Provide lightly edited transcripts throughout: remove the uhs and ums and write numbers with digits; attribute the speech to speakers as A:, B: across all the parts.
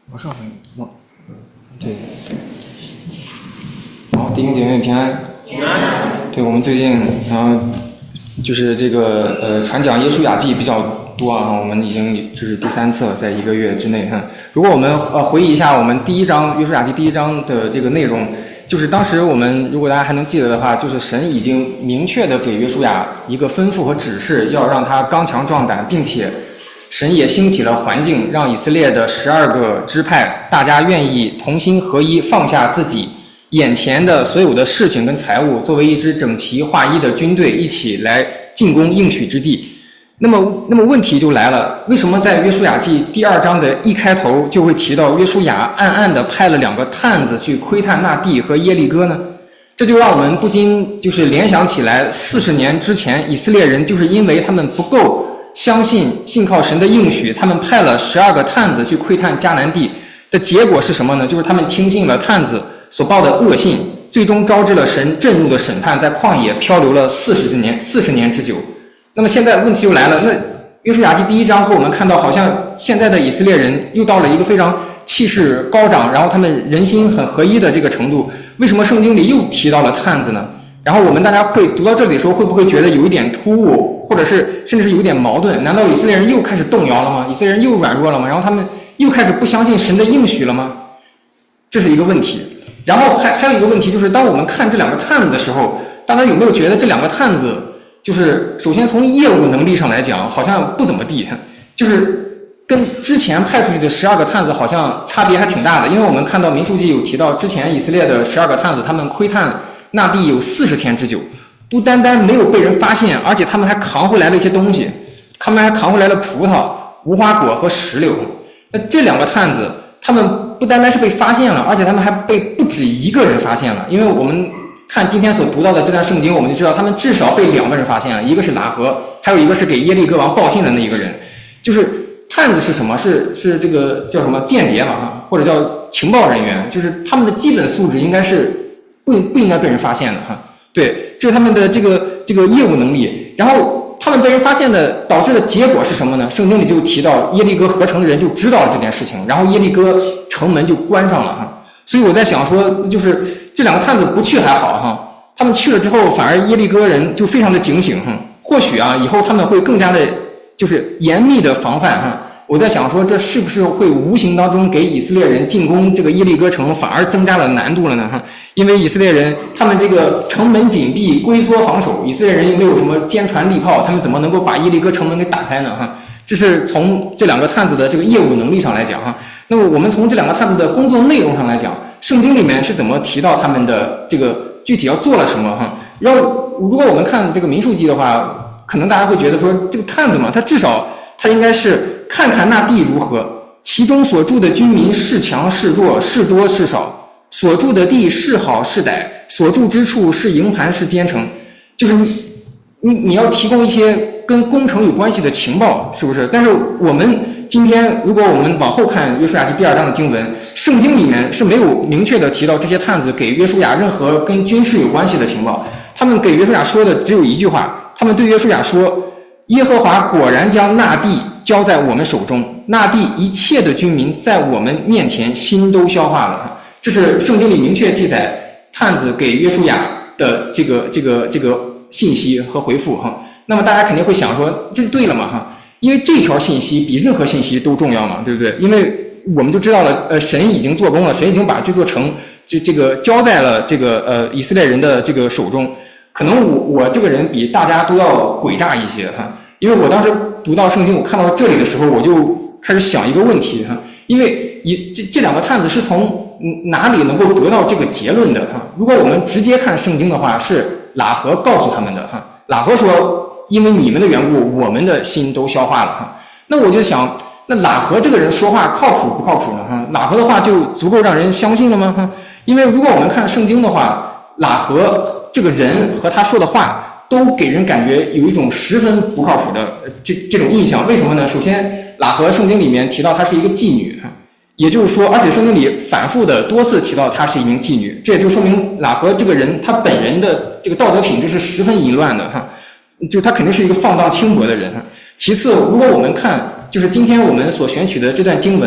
A: 往上翻，对。好，弟兄姐妹平安。平安。对，我们最近就是这个传讲耶稣雅记比较多啊，我们已经这是第3册，在1个月之内哈。如果我们回忆一下我们第1章耶稣雅记第1章的这个内容，就是当时我们如果大家还能记得的话，就是神已经明确的给约书亚一个吩咐和指示，要让他刚强壮胆，并且神也兴起了环境，让以色列的12个支派大家愿意同心合一，放下自己眼前的所有的事情跟财物，作为一支整齐划一的军队，一起来进攻应许之地。那么问题就来了，为什么在约书亚记第2章的一开头就会提到约书亚暗暗地派了2个探子去窥探那地和耶利哥呢？这就让我们不禁就是联想起来40年之前以色列人就是因为他们不够相信信靠神的应许，他们派了12个探子去窥探迦南地的结果是什么呢？就是他们听信了探子所报的恶信，最终招致了神震怒的审判，在旷野漂流了40年之久。那么现在问题就来了，那约书亚记第1章给我们看到，好像现在的以色列人又到了一个非常气势高涨，然后他们人心很合一的这个程度，为什么圣经里又提到了探子呢？然后我们大家会读到这里的时候，会不会觉得有一点突兀，或者是甚至是有一点矛盾？难道以色列人又开始动摇了吗？以色列人又软弱了吗？然后他们又开始不相信神的应许了吗？这是一个问题。然后还有一个问题，就是当我们看这2个探子的时候，大家有没有觉得这2个探子就是首先从业务能力上来讲好像不怎么地，就是跟之前派出去的12个探子好像差别还挺大的。因为我们看到民数记有提到，之前以色列的12个探子他们窥探那地有40天之久，不单单没有被人发现，而且他们还扛回来了一些东西，他们还扛回来了葡萄、无花果和石榴。那这2个探子他们不单单是被发现了，而且他们还被不止1个人发现了。因为我们看今天所读到的这段圣经，我们就知道他们至少被2个人发现了，一个是喇合，还有一个是给耶利哥王报信的那一个人。就是探子是什么？是这个叫什么间谍嘛，或者叫情报人员，就是他们的基本素质应该是不应该被人发现的哈。对，这是他们的这个业务能力。然后他们被人发现的导致的结果是什么呢？圣经里就提到耶利哥合城的人就知道了这件事情，然后耶利哥城门就关上了哈。所以我在想说，就是这2个探子不去还好哈，他们去了之后，反而耶利哥人就非常的警醒哈。或许以后他们会更加的，就是严密的防范哈。我在想说，这是不是会无形当中给以色列人进攻这个耶利哥城反而增加了难度了呢？哈，因为以色列人他们这个城门紧闭，龟缩防守，以色列人又没有什么坚船利炮，他们怎么能够把耶利哥城门给打开呢？哈，这是从这2个探子的这个业务能力上来讲哈。那么我们从这2个探子的工作内容上来讲，圣经里面是怎么提到他们的这个具体要做了什么哈？然后如果我们看这个民数记的话，可能大家会觉得说，这个探子嘛，他至少他应该是看看那地如何，其中所住的居民是强是弱，是多是少，所住的地是好是歹，所住之处是营盘是坚城，就是你要提供一些跟工程有关系的情报，是不是？但是我们今天如果我们往后看约书亚记第2章的经文，圣经里面是没有明确的提到这些探子给约书亚任何跟军事有关系的情报，他们给约书亚说的只有一句话，他们对约书亚说，耶和华果然将那地交在我们手中，那地一切的居民在我们面前心都消化了。这是圣经里明确记载探子给约书亚的这个信息和回复哈。那么大家肯定会想说，这对了嘛哈？因为这条信息比任何信息都重要嘛，对不对？因为我们就知道了，神已经做工了，神已经把这座城这个交在了这个以色列人的这个手中。可能我这个人比大家都要诡诈一些哈，因为我当时读到圣经，我看到这里的时候，我就开始想一个问题哈，因为这2个探子是从哪里能够得到这个结论的哈？如果我们直接看圣经的话，是喇合告诉他们的哈，喇合说，因为你们的缘故，我们的心都消化了哈。那我就想，那喇合这个人说话靠谱不靠谱呢？哈，喇合的话就足够让人相信了吗？哈，因为如果我们看圣经的话，喇合这个人和他说的话都给人感觉有一种十分不靠谱的这种印象。为什么呢？首先，喇合圣经里面提到她是一个妓女，也就是说，而且圣经里反复的多次提到她是一名妓女，这也就说明喇合这个人他本人的这个道德品质是十分淫乱的哈，就他肯定是一个放荡轻薄的人哈。其次，如果我们看就是今天我们所选取的这段经文，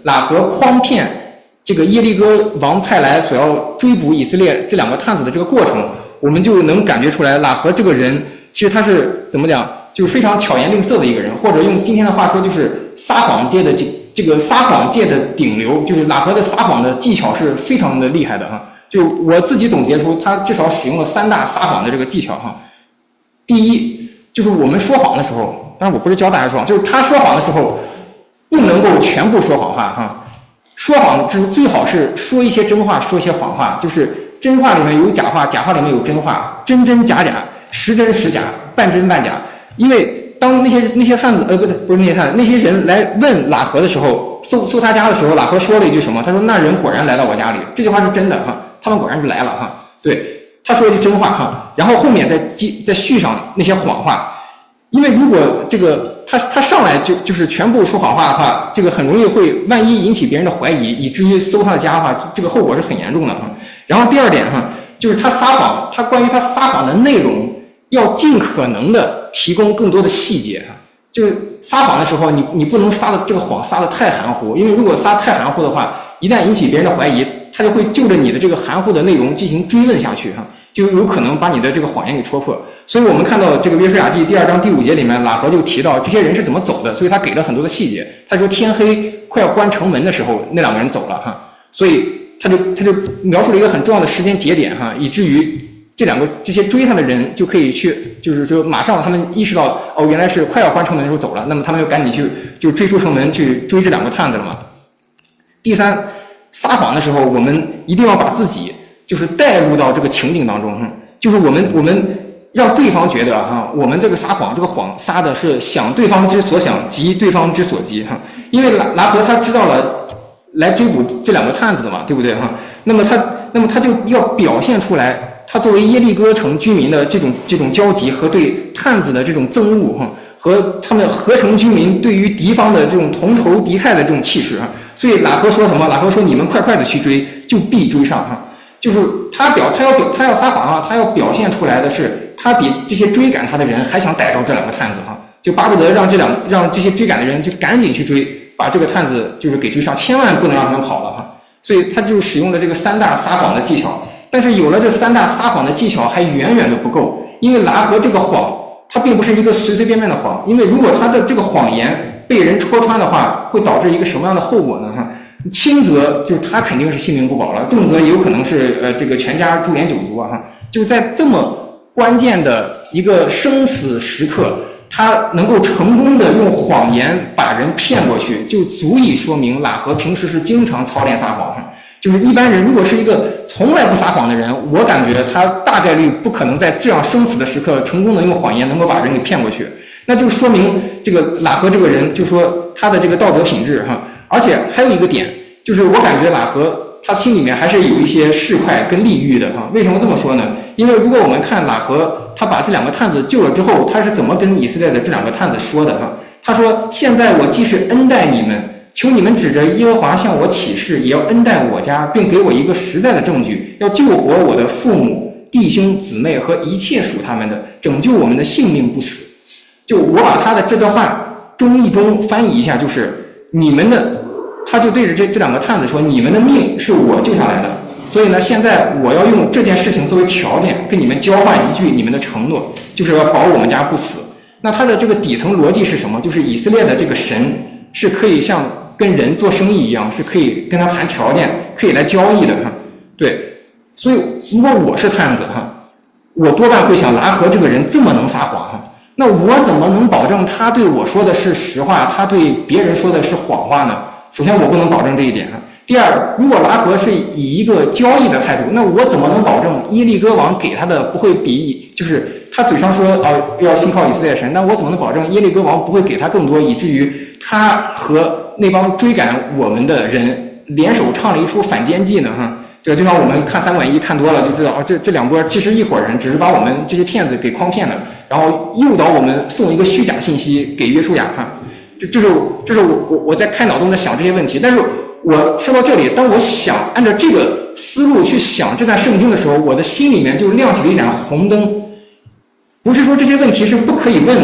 A: 喇合诓骗这个耶利哥王派来所要追捕以色列这2个探子的这个过程，我们就能感觉出来，喇合这个人其实他是怎么讲，就是非常巧言令色的一个人，或者用今天的话说，就是撒谎界的这个撒谎界的顶流，就是喇合的撒谎的技巧是非常的厉害的哈。就我自己总结出，他至少使用了3大撒谎的这个技巧哈。第一，就是我们说谎的时候，当然我不是教大家说谎，就是他说谎的时候不能够全部说谎话哈。说谎最好是说一些真话，说一些谎话，就是真话里面有假话，假话里面有真话，真真假假，时真时假，半真半假。因为当那些汉子不是那些汉子，那些人来问喇合的时候，搜他家的时候，喇合说了一句什么？他说那人果然来到我家里，这句话是真的哈，他们果然就来了哈。对，他说了一句真话哈，然后后面再续上那些谎话。因为如果这个他上来就是全部说谎话的话，这个很容易会万一引起别人的怀疑，以至于搜他的家的话，这个后果是很严重的哈。然后第二点哈，就是他撒谎，他关于他撒谎的内容要尽可能的提供更多的细节哈。就是撒谎的时候，你不能撒的这个谎撒的太含糊，因为如果撒太含糊的话，一旦引起别人的怀疑，他就会就着你的这个含糊的内容进行追问下去哈，就有可能把你的这个谎言给戳破。所以我们看到这个约书亚记第2章第5节里面，喇合就提到这些人是怎么走的，所以他给了很多的细节。他说天黑快要关城门的时候，那2个人走了哈，所以他就描述了一个很重要的时间节点哈，以至于这些追他的人就可以去，就是说马上他们意识到哦，原来是快要关城门的时候走了，那么他们就赶紧去就追出城门去追这2个探子了嘛。第三，撒谎的时候，我们一定要把自己就是带入到这个情景当中，就是我们让对方觉得哈，我们这个撒谎，这个谎撒的是想对方之所想，急对方之所急哈。因为喇合他知道了来追捕这2个探子的嘛，对不对哈？那么他就要表现出来，他作为耶利哥城居民的这种焦急和对探子的这种憎恶哈，和他们合城居民对于敌方的这种同仇敌忾的这种气势哈。所以喇合说什么？喇合说你们快快的去追，就必追上哈。就是他要撒谎啊，他要表现出来的是他比这些追赶他的人还想逮着这2个探子哈，就巴不得让这些追赶的人就赶紧去追，把这个探子就是给追上，千万不能让他们跑了哈。所以他就使用了这个3大撒谎的技巧。但是有了这3大撒谎的技巧还远远的不够，因为喇合这个谎它并不是一个随随便便的谎，因为如果他的这个谎言被人戳穿的话，会导致一个什么样的后果呢哈？轻则就是他肯定是性命不保了，重则也有可能是这个全家株连九族啊哈。就是在这么关键的一个生死时刻，他能够成功的用谎言把人骗过去，就足以说明喇合平时是经常操练撒谎。就是一般人如果是一个从来不撒谎的人，我感觉他大概率不可能在这样生死的时刻成功的用谎言能够把人给骗过去。那就说明这个喇合这个人，就说他的这个道德品质哈。而且还有一个点，就是我感觉喇合他心里面还是有一些市侩跟利欲的哈。为什么这么说呢？因为如果我们看喇合他把这2个探子救了之后，他是怎么跟以色列的这2个探子说的哈？他说：现在我既是恩待你们，求你们指着耶和华向我起誓，也要恩待我家，并给我一个实在的证据，要救活我的父母、弟兄、姊妹和一切属他们的，拯救我们的性命不死。就我把他的这段话中译中翻译一下，就是你们的，他就对着这2个探子说，你们的命是我救下来的，所以呢，现在我要用这件事情作为条件，跟你们交换一句你们的承诺，就是要保我们家不死。那他的这个底层逻辑是什么？就是以色列的这个神是可以像跟人做生意一样，是可以跟他谈条件，可以来交易的哈。对，所以如果我是探子哈，我多半会想，喇合这个人这么能撒谎哈，那我怎么能保证他对我说的是实话，他对别人说的是谎话呢？首先我不能保证这一点哈。第二，如果喇合是以一个交易的态度，那我怎么能保证耶利哥王给他的不会比，就是他嘴上说要信靠以色列神，那我怎么能保证耶利哥王不会给他更多，以至于他和那帮追赶我们的人联手唱了一出反间计呢哈？对，就像我们看3管1看多了就知道，这2波其实一伙人，只是把我们这些骗子给诓骗了，然后诱导我们送一个虚假信息给约书亚哈。这是我在开脑洞在想这些问题。但是我说到这里，当我想按照这个思路去想这段圣经的时候，我的心里面就亮起了一盏红灯。不是说这些问题是不可以问的哈，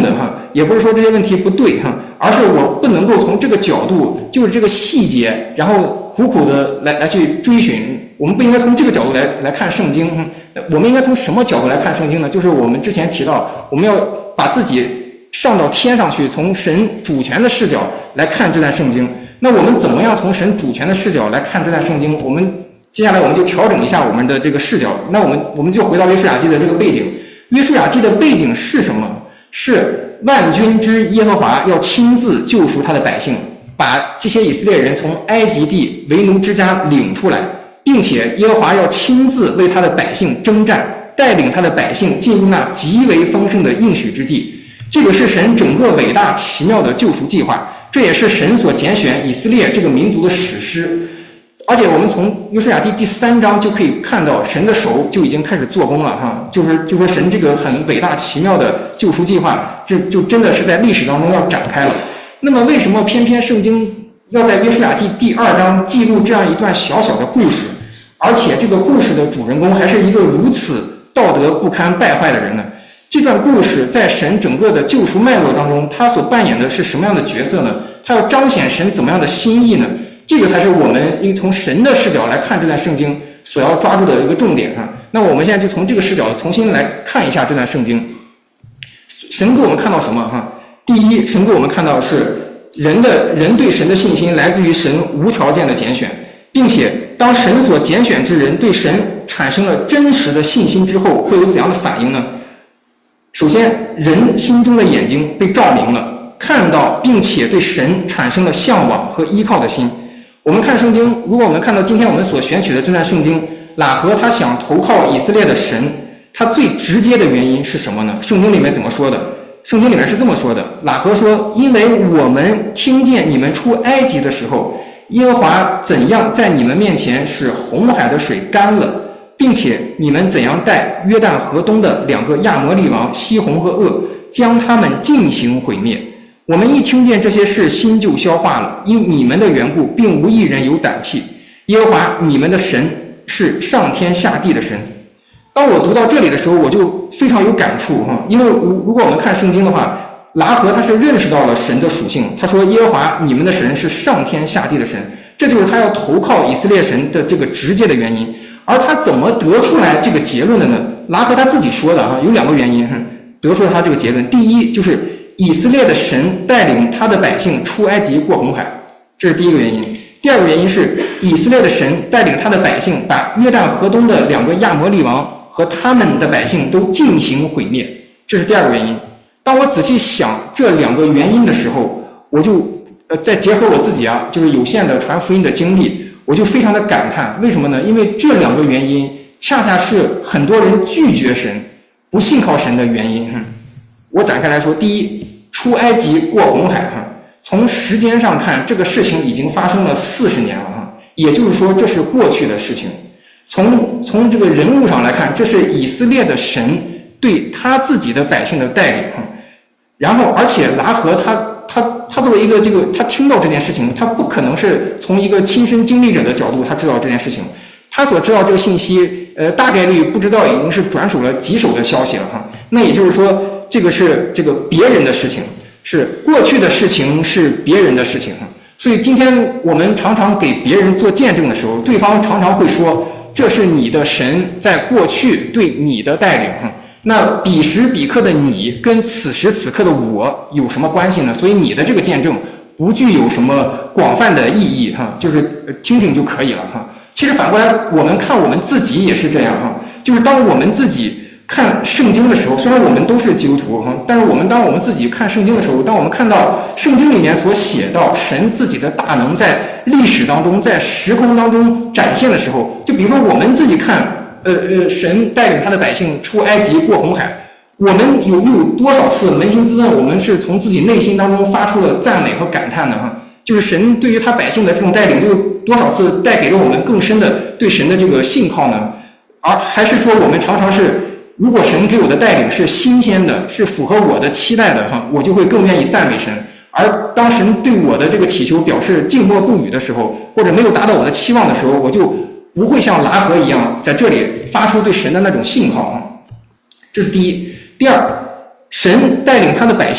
A: 也不是说这些问题不对哈，而是我不能够从这个角度，就是这个细节，然后苦苦的来去追寻。我们不应该从这个角度来看圣经，我们应该从什么角度来看圣经呢？就是我们之前提到，我们要把自己上到天上去，从神主权的视角来看这段圣经。那我们怎么样从神主权的视角来看这段圣经？我们接下来我们就调整一下我们的这个视角。那我们就回到约书亚记的这个背景。约书亚记的背景是什么？是万军之耶和华要亲自救赎他的百姓，把这些以色列人从埃及地为奴之家领出来，并且耶和华要亲自为他的百姓征战，带领他的百姓进入那极为丰盛的应许之地。这个是神整个伟大奇妙的救赎计划，这也是神所拣选以色列这个民族的史诗。而且我们从约书亚记第3章就可以看到，神的手就已经开始做工了哈，就说神这个很伟大奇妙的救赎计划，这就真的是在历史当中要展开了。那么为什么偏偏圣经要在约书亚记第2章记录这样一段小小的故事，而且这个故事的主人公还是一个如此道德不堪败坏的人呢？这段故事在神整个的救赎脉络当中，他所扮演的是什么样的角色呢？他要彰显神怎么样的心意呢？这个才是我们应从神的视角来看这段圣经所要抓住的一个重点哈。那我们现在就从这个视角重新来看一下这段圣经。神给我们看到什么哈？第一，神给我们看到是人对神的信心来自于神无条件的拣选，并且当神所拣选之人对神产生了真实的信心之后，会有怎样的反应呢？首先，人心中的眼睛被照明了，看到并且对神产生了向往和依靠的心。我们看圣经，如果我们看到今天我们所选取的这段圣经，喇合他想投靠以色列的神，他最直接的原因是什么呢？圣经里面怎么说的？圣经里面是这么说的，喇合说，因为我们听见你们出埃及的时候，耶和华怎样在你们面前使红海的水干了，并且你们怎样带约旦河东的2个亚摩利王西宏和噩，将他们进行毁灭。我们一听见这些事，心就消化了，因你们的缘故，并无一人有胆气。耶和华你们的神是上天下地的神。当我读到这里的时候，我就非常有感触哈，因为如果我们看圣经的话，喇合他是认识到了神的属性，他说耶和华你们的神是上天下地的神，这就是他要投靠以色列神的这个直接的原因。而他怎么得出来这个结论的呢？喇合他自己说的哈，有2个原因得出了他这个结论。第一，就是以色列的神带领他的百姓出埃及过红海，这是第一个原因。第2个原因是以色列的神带领他的百姓把约旦河东的2个亚摩利王和他们的百姓都进行毁灭，这是第2个原因。当我仔细想这2个原因的时候，我就再结合我自己就是有限的传福音的经历，我就非常的感叹，为什么呢？因为这2个原因恰恰是很多人拒绝神、不信靠神的原因。我展开来说，第一，出埃及过红海从时间上看，这个事情已经发生了40年了也就是说这是过去的事情。从这个人物上来看，这是以色列的神对他自己的百姓的带领然后而且喇合他作为一个他听到这件事情，他不可能是从一个亲身经历者的角度他知道这件事情，他所知道这个信息大概率不知道已经是转手了几手的消息了那也就是说这个是这个别人的事情，是过去的事情，是别人的事情所以今天我们常常给别人做见证的时候，对方常常会说，这是你的神在过去对你的带领那彼时彼刻的你跟此时此刻的我有什么关系呢？所以你的这个见证不具有什么广泛的意义就是听听就可以了其实反过来我们看我们自己也是这样就是当我们自己看圣经的时候，虽然我们都是基督徒但是当我们自己看圣经的时候，当我们看到圣经里面所写到神自己的大能在历史当中，在时空当中展现的时候，就比如说我们自己看神带领他的百姓出埃及过红海，我们有多少次扪心自问，我们是从自己内心当中发出了赞美和感叹呢就是神对于他百姓的这种带领，又有多少次带给了我们更深的对神的这个信靠呢？而还是说我们常常是，如果神给我的带领是新鲜的，是符合我的期待的我就会更愿意赞美神。而当神对我的这个祈求表示静默不语的时候，或者没有达到我的期望的时候，我就不会像喇合一样在这里发出对神的那种信号这是第一。第二，神带领他的百姓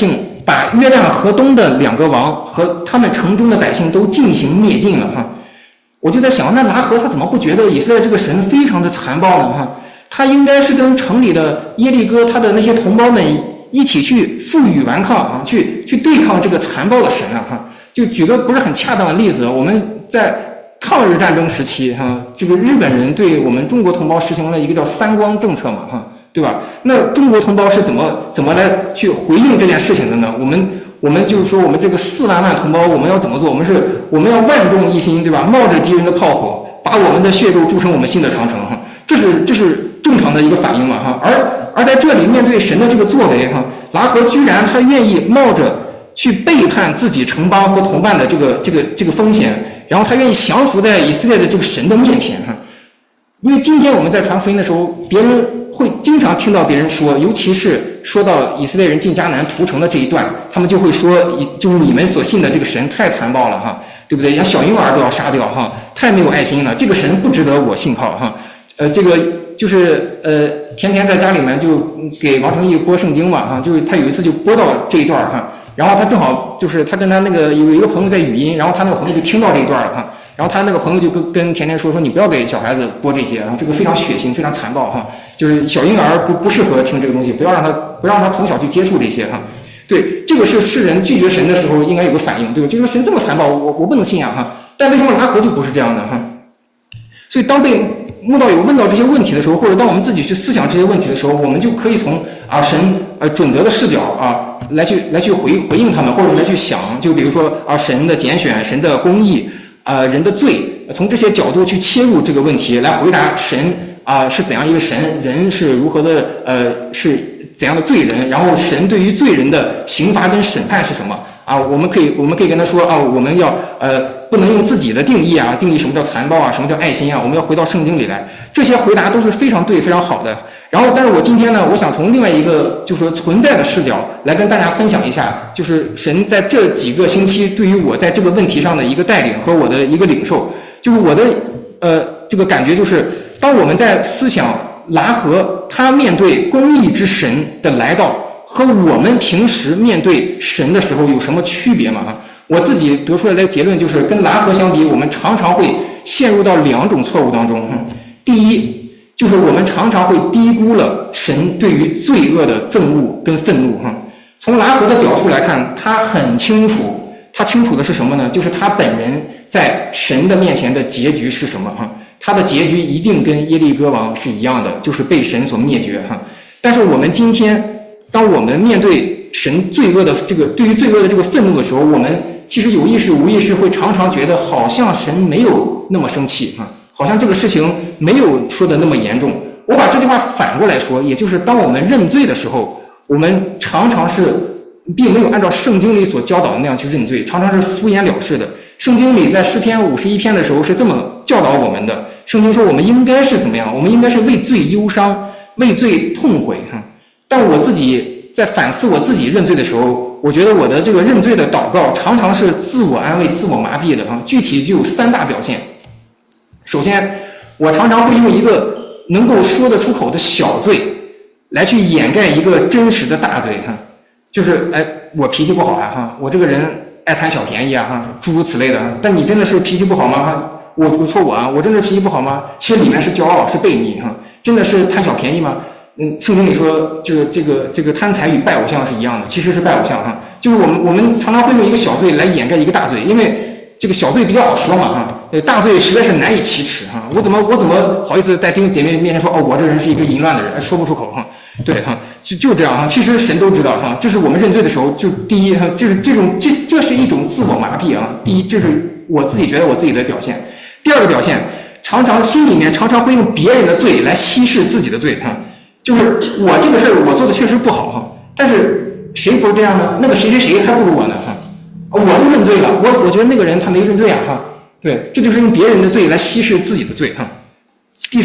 B: 把约旦河东的2个王和他们城中的百姓都进行灭尽了哈。我就在想，那拉合他怎么不觉得以色列这个神非常的残暴呢哈？他应该是跟城里的耶利哥他的那些同胞们一起去负隅顽抗啊，去对抗这个残暴的神啊哈。就举个不是很恰当的例子，我们在抗日战争时期哈，这个日本人对我们中国同胞实行了一个叫3光政策嘛哈，对吧？那中国同胞是怎么来去回应这件事情的呢？我们就是说，我们这个4万同胞，我们要怎么做？我们要万众一心，对吧？冒着敌人的炮火，把我们的血肉筑成我们新的长城哈。这是正常的一个反应嘛哈。而在这里面对神的这个作为哈，拉合居然他愿意冒着去背叛自己城邦和同伴的这个风险，然后他愿意降服在以色列的这个神的面前哈。因为今天我们在传福音的时候，别人会经常听到别人说，尤其是说到以色列人进迦南屠城的这一段，他们就会说，就是你们所信的这个神太残暴了哈，对不对？连小婴儿都要杀掉哈，太没有爱心了，这个神不值得我信靠哈。这个就是甜甜在家里面就给王成义播圣经嘛哈，就是他有一次就播到这一段哈，然后他正好就是他跟他那个有一个朋友在语音，然后他那个朋友就听到这一段了哈。然后他那个朋友就跟甜甜说你不要给小孩子播这些啊，这个非常血腥，非常残暴哈，就是小婴儿不适合听这个东西，不让他从小去接触这些哈。对，这个是世人拒绝神的时候应该有个反应，对吧？就说神这么残暴，我不能信仰哈。但为什么拉合就不是这样的哈？所以当被慕道友问到这些问题的时候，或者当我们自己去思想这些问题的时候，我们就可以从神准则的视角啊来去回应他们，或者来去想，就比如说神的拣选，神的公义。人的罪，从这些角度去切入这个问题，来回答神是怎样一个神，人是如何的是怎样的罪人，然后神对于罪人的刑罚跟审判是什么啊？我们可以跟他说我们要不能用自己的定义定义什么叫残暴什么叫爱心我们要回到圣经里来，这些回答都是非常对非常好的。然后但是我今天呢，我想从另外一个就是说存在的视角来跟大家分享一下，就是神在这几个星期对于我在这个问题上的一个带领和我的一个领受。就是我的这个感觉就是，当我们在思想拉合他面对公义之神的来到和我们平时面对神的时候有什么区别吗？我自己得出来的结论就是，跟拉合相比，我们常常会陷入到2种错误当中。第一，就是我们常常会低估了神对于罪恶的憎恶跟愤怒从拉合的表述来看，他很清楚，他清楚的是什么呢？就是他本人在神的面前的结局是什么他的结局一定跟耶利哥王是一样的，就是被神所灭绝但是我们今天，当我们面对神罪恶的对于罪恶的这个愤怒的时候，我们其实有意识无意识会常常觉得好像神没有那么生气好像这个事情没有说的那么严重。我把这句话反过来说，也就是当我们认罪的时候，我们常常是并没有按照圣经里所教导的那样去认罪，常常是敷衍了事的。圣经里在诗篇51篇的时候是这么教导我们的，圣经说我们应该是怎么样？我们应该是为罪忧伤，为罪痛悔但我自己在反思我自己认罪的时候，我觉得我的这个认罪的祷告常常是自我安慰、自我麻痹的具体就有3大表现。首先，我常常会用一个能够说得出口的小罪来去掩盖一个真实的大罪就是我脾气不好我这个人爱贪小便宜诸如此类的。但你真的是脾气不好吗？我说我真的脾气不好吗？其实里面是骄傲，是悖逆真的是贪小便宜吗？圣经里说这个贪财与拜偶像是一样的，其实是拜偶像就是我们常常会用一个小罪来掩盖一个大罪，因为这个小罪比较好说嘛大罪实在是难以启齿我怎么好意思在弟兄姐妹面前说我这人是一个淫乱的人，说不出口对就这样其实神都知道这是我们认罪的时候，就第一这是一种自我麻痹第一，这是我自己觉得我自己的表现。第二个表现，心里面常常会用别人的罪来稀释自己的罪就是我这个事儿我做的确实不好但是谁不是这样呢？那个谁还不如我呢我都认罪了，我觉得那个人他没认罪对，这就是用别人的罪来稀释自己的罪第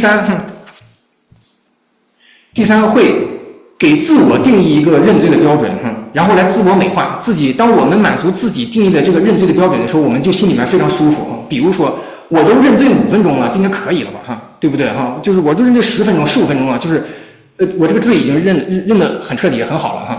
B: 三会给自我定义一个认罪的标准然后来自我美化自己。当我们满足自己定义的这个认罪的标准的时候，我们就心里面非常舒服比如说我都认罪5分钟了，今天可以了吧对不对就是我都认罪10分钟15分钟了，就是我这个罪已经认得很彻底很好了这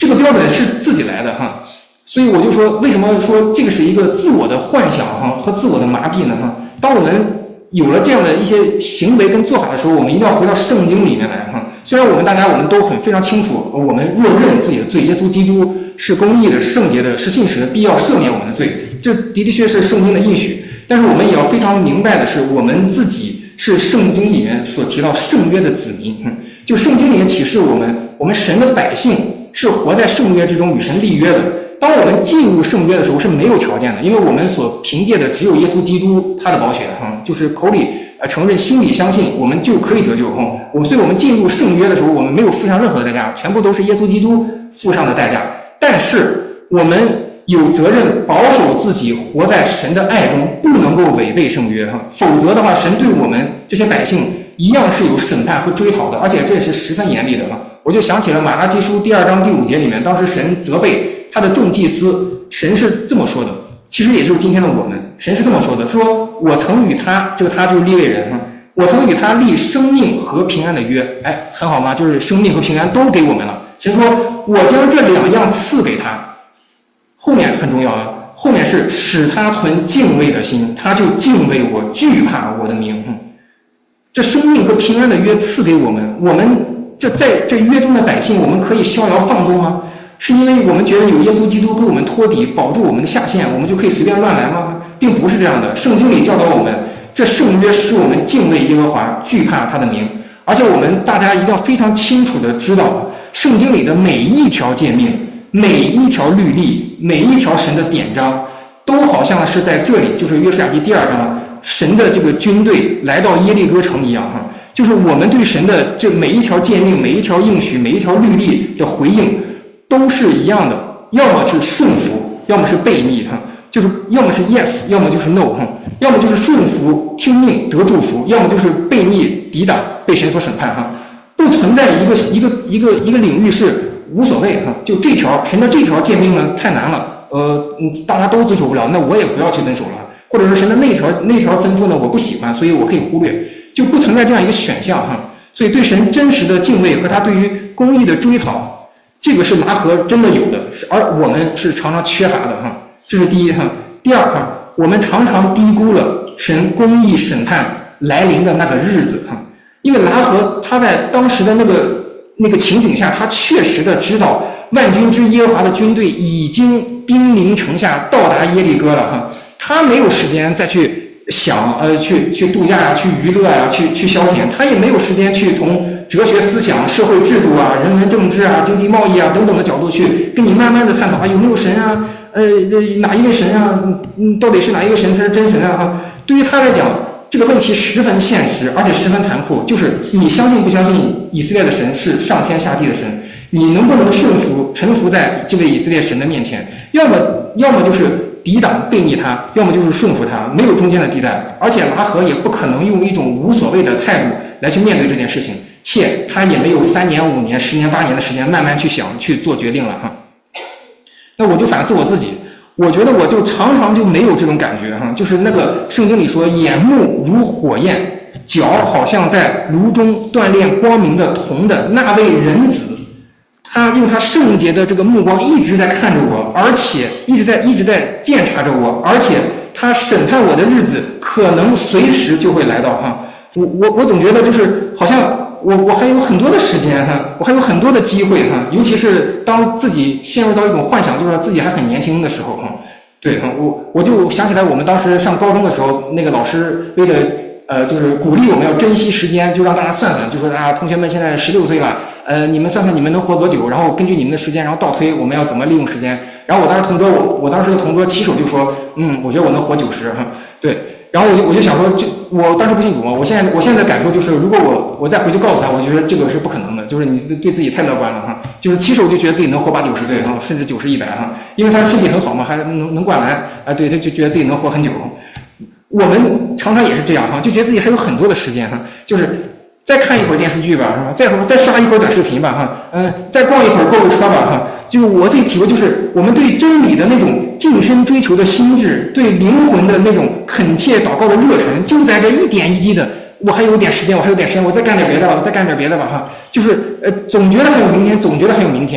B: 这个标准是自己来的哈。所以我就说，为什么说这个是一个自我的幻想哈和自我的麻痹呢哈？当我们有了这样的一些行为跟做法的时候，我们一定要回到圣经里面来哈。虽然我们都非常清楚，我们若认自己的罪，耶稣基督是公义的、是圣洁的、是信实的，必要赦免我们的罪，这的确是圣经的应许。但是我们也要非常明白的是，我们自己是圣经里面所提到圣约的子民。就圣经里面启示我们神的百姓是活在圣约之中，与神立约的。当我们进入圣约的时候是没有条件的，因为我们所凭借的只有耶稣基督他的宝血就是口里承认，心里相信，我们就可以得救所以我们进入圣约的时候，我们没有付上任何的代价，全部都是耶稣基督付上的代价。但是我们有责任保守自己活在神的爱中，不能够违背圣约否则的话，神对我们这些百姓一样是有审判和追讨的，而且这也是十分严厉的我就想起了马拉基书第2章第5节里面，当时神责备他的众祭司，神是这么说的，其实也就是今天的我们，神是这么说的，说我曾与他，这个他就是利未人我曾与他立生命和平安的约。很好吗？就是生命和平安都给我们了。神说我将这2样赐给他，后面很重要后面是使他存敬畏的心，他就敬畏我，惧怕我的名这生命和平安的约赐给我们，我们在这约中的百姓，我们可以逍遥放纵吗？是因为我们觉得有耶稣基督给我们托底，保住我们的下限，我们就可以随便乱来吗？并不是这样的。圣经里教导我们，这圣约使我们敬畏耶和华，惧怕他的名。而且我们大家一定要非常清楚的知道，圣经里的每一条诫命，每一条律例，每一条神的典章，都好像是在这里，就是约书亚记第2章，神的这个军队来到耶利哥城一样就是我们对神的这每一条诫命，每一条应许，每一条律例的回应都是一样的，要么是顺服，要么是悖逆就是要么是 yes， 要么就是 no 要么就是顺服听命得祝福，要么就是悖逆抵挡被神所审判不存在一个领域是无所谓就这条神的这条诫命呢太难了，大家都遵守不了，那我也不要去遵守了，或者是神的那条吩咐呢我不喜欢，所以我可以忽略，就不存在这样一个选项所以对神真实的敬畏和他对于公义的追讨，这个是拿和真的有的，而我们是常常缺乏的这是第一第二我们常常低估了神公义审判来临的那个日子因为拿和他在当时的那个情景下，他确实的知道万军之耶和华的军队已经兵临城下，到达耶利哥了他没有时间再去想去度假去娱乐去消遣，他也没有时间去从哲学思想、社会制度人文政治经济贸易等等的角度去跟你慢慢的探讨有没有神哪一位神到底是哪一位神才是真神对于他来讲，这个问题十分现实，而且十分残酷，就是你相信不相信以色列的神是上天下地的神，你能不能臣服在这位以色列神的面前，要么就是抵挡悖逆他，要么就是顺服他，没有中间的地带。而且拿和也不可能用一种无所谓的态度来去面对这件事情，且他也没有3年5年10年8年的时间慢慢去想去做决定了那我就反思我自己，我觉得我就常常就没有这种感觉就是那个圣经里说眼目如火焰，脚好像在炉中锻炼光明的铜的那位人子，他用他圣洁的这个目光一直在看着我，而且一直在监察着我，而且他审判我的日子可能随时就会来到我总觉得就是好像我还有很多的时间我还有很多的机会尤其是当自己陷入到一种幻想，就是自己还很年轻的时候对我就想起来我们当时上高中的时候，那个老师为了就是鼓励我们要珍惜时间，就让大家算算，就说同学们现在16岁了，你们算算你们能活多久，然后根据你们的时间，然后倒推我们要怎么利用时间。然后我当时的同桌起手就说，我觉得我能活90对。然后我就想说，我当时不信主嘛，我现在的感受就是，如果我再回去告诉他，我觉得这个是不可能的，就是你对自己太乐观了就是起手就觉得自己能活80、90岁甚至90、100因为他身体很好嘛，还能灌篮对，他就觉得自己能活很久。我们常常也是这样就觉得自己还有很多的时间就是再看一会儿电视剧吧，是吧？再刷一会儿短视频吧再逛一会儿购物车吧就我自己体会，就是我们对真理的那种近身追求的心智，对灵魂的那种恳切祷告的热忱，就在这一点一滴的，我还有点时间，我再干点别的吧，就是总觉得还有明天，总觉得还有明天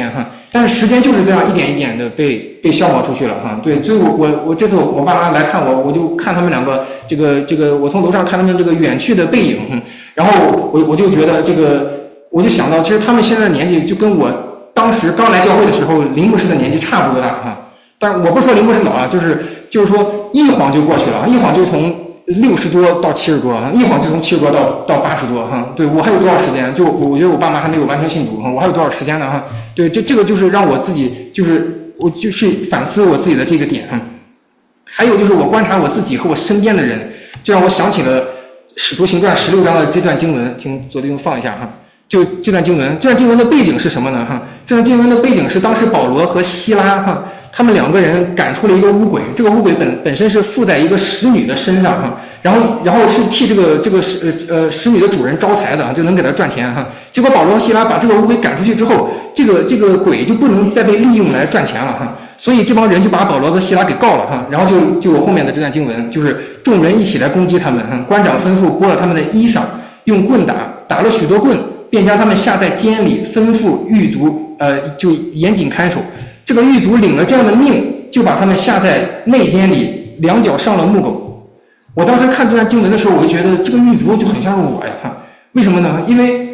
B: 但是时间就是这样一点一点的被消磨出去了哈。对，所以我这次我爸妈来看我，我就看他们两个这个我从楼上看他们这个远去的背影，然后我就觉得我就想到，其实他们现在的年纪就跟我当时刚来教会的时候林牧师的年纪差不多大哈。但是我不说林牧师老啊，就是说一晃就过去了，一晃就从60多到70多啊，一晃就从70多到80多哈。对，我还有多少时间？就我觉得我爸妈还没有完全信主哈，我还有多少时间呢哈？对，这个就是让我自己我就去反思我自己的这个点哈。还有就是我观察我自己和我身边的人，就让我想起了《使徒行传》16章的这段经文，请左弟兄放一下哈。就这段经文的背景是什么呢哈？这段经文的背景是当时保罗和希拉哈，他们2个人赶出了一个污鬼，这个污鬼本身是附在一个使女的身上哈，然后是替这个使女的主人招财的，就能给他赚钱哈。结果保罗和希拉把这个污鬼赶出去之后，这个鬼就不能再被利用来赚钱了哈，所以这帮人就把保罗和希拉给告了哈，然后就有后面的这段经文，就是众人一起来攻击他们哈，官长吩咐剥了他们的衣裳，用棍打了许多棍，便将他们下在监里，吩咐狱卒就严谨看守。这个狱卒领了这样的命，就把他们下在内监里，2脚上了木狗。我当时看这段经文的时候，我就觉得这个狱卒就很像是我呀，为什么呢？因为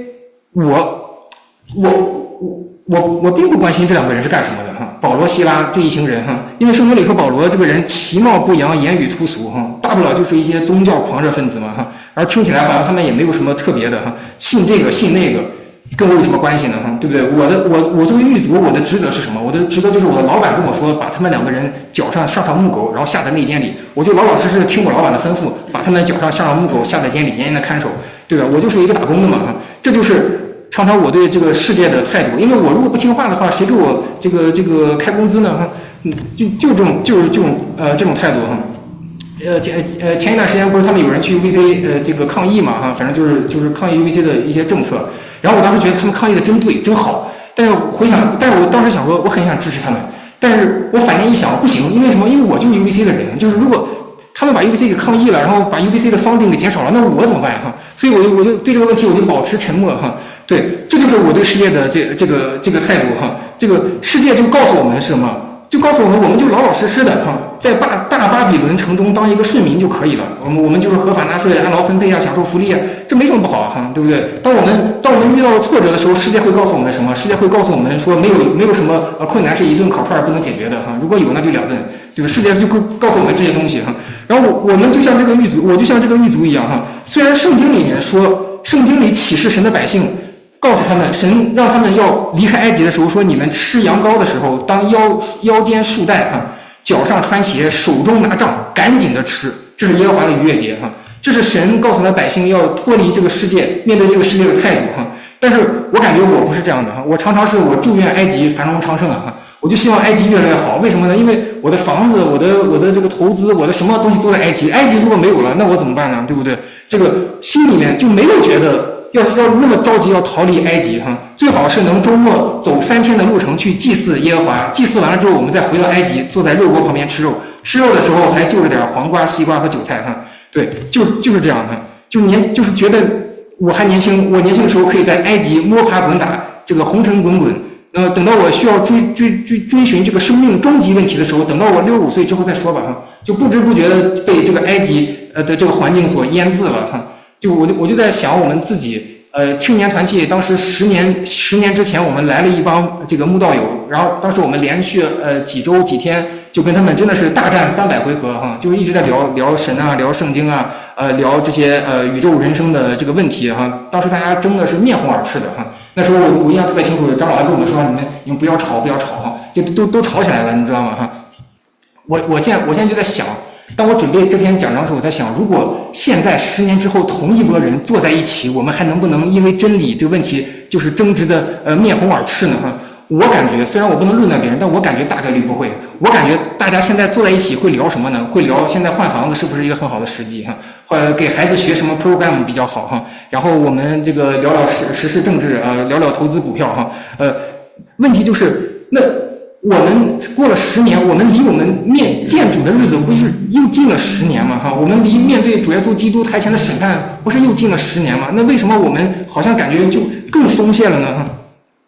B: 我并不关心这2个人是干什么的哈，保罗、希拉这一行人哈，因为圣经里说保罗这个人其貌不扬，言语粗俗哈，大不了就是一些宗教狂热分子嘛哈，而听起来好像他们也没有什么特别的哈，信这个信那个，跟我有什么关系呢哈？对不对？我作为狱卒，我的职责是什么？我的职责就是我的老板跟我说，把他们2个人脚上木狗，然后下在内监里，我就老老实实听我老板的吩咐，把他们脚上木狗，下在监里，严严的看守，对吧？我就是一个打工的嘛哈，这就是常常我对这个世界的态度。因为我如果不听话的话，谁给我这个开工资呢哈？就是这种态度哈。前一段时间不是他们有人去 UVC 这个抗议嘛哈，反正就是抗议 UVC 的一些政策。然后我当时觉得他们抗议的真对真好，但是我当时想说我很想支持他们，但是我反正一想不行，因为什么？因为我就是 UVC 的人，就是如果他们把 UVC 给抗议了，然后把 UVC 的funding给减少了，那我怎么办哈？所以我就对这个问题我就保持沉默哈。对，这就是我对世界的这个态度哈。这个世界就告诉我们是什么？就告诉我们就老老实实的哈，在大巴比伦城中当一个顺民就可以了。我们就是合法纳税、按劳分配啊，享受福利啊，这没什么不好哈，对不对？当我们遇到了挫折的时候，世界会告诉我们什么？世界会告诉我们说没有什么困难是一顿烤串不能解决的哈，如果有那就2顿，对吧？世界就告诉我们这些东西哈。然后我们就像这个狱卒，我就像这个狱卒一样哈。虽然圣经里面说，圣经里启示神的百姓。告诉他们，神让他们要离开埃及的时候说，你们吃羊羔的时候，当腰间束带哈，脚上穿鞋，手中拿杖，赶紧的吃，这是耶和华的逾越节哈，这是神告诉他百姓要脱离这个世界，面对这个世界的态度哈。但是我感觉我不是这样的哈，我常常是我祝愿埃及繁荣昌盛啊哈，我就希望埃及越来越好。为什么呢？因为我的房子、我的这个投资、我的什么东西都在埃及，埃及如果没有了，那我怎么办呢？对不对？这个心里面就没有觉得。要那么着急要逃离埃及哈，最好是能周末走3天的路程去祭祀耶和华，祭祀完了之后我们再回到埃及，坐在肉锅旁边吃肉，吃肉的时候还就着点黄瓜、西瓜和韭菜哈。对，就是这样哈，就是觉得我还年轻，我年轻的时候可以在埃及摸爬滚打，这个红尘滚滚。等到我需要追寻这个生命终极问题的时候，等到我65岁之后再说吧哈，就不知不觉的被这个埃及的这个环境所淹渍了哈。我就在想我们自己，青年团契当时10年之前我们来了一帮这个慕道友，然后当时我们连续几周几天就跟他们真的是大战300回合哈，就是一直在聊神啊，聊圣经啊，聊这些宇宙人生的这个问题哈。当时大家争的是面红耳赤的哈。那时候我印象特别清楚，长老还跟我们说你们不要吵哈，就都吵起来了，你知道吗哈？我现在就在想。当我准备这篇讲章的时候，我在想，如果现在10年之后同一拨人坐在一起，我们还能不能因为真理这个问题就是争执的面红耳赤呢？哈，我感觉虽然我不能论断别人，但我感觉大概率不会。我感觉大家现在坐在一起会聊什么呢？会聊现在换房子是不是一个很好的时机哈？给孩子学什么 program 比较好哈？然后我们这个聊聊时事政治聊聊投资股票哈。问题就是那。我们过了10年，我们离我们见主的日子不是又近了10年吗？哈，我们离面对主耶稣基督台前的审判不是又近了10年吗？那为什么我们好像感觉就更松懈了呢？哈，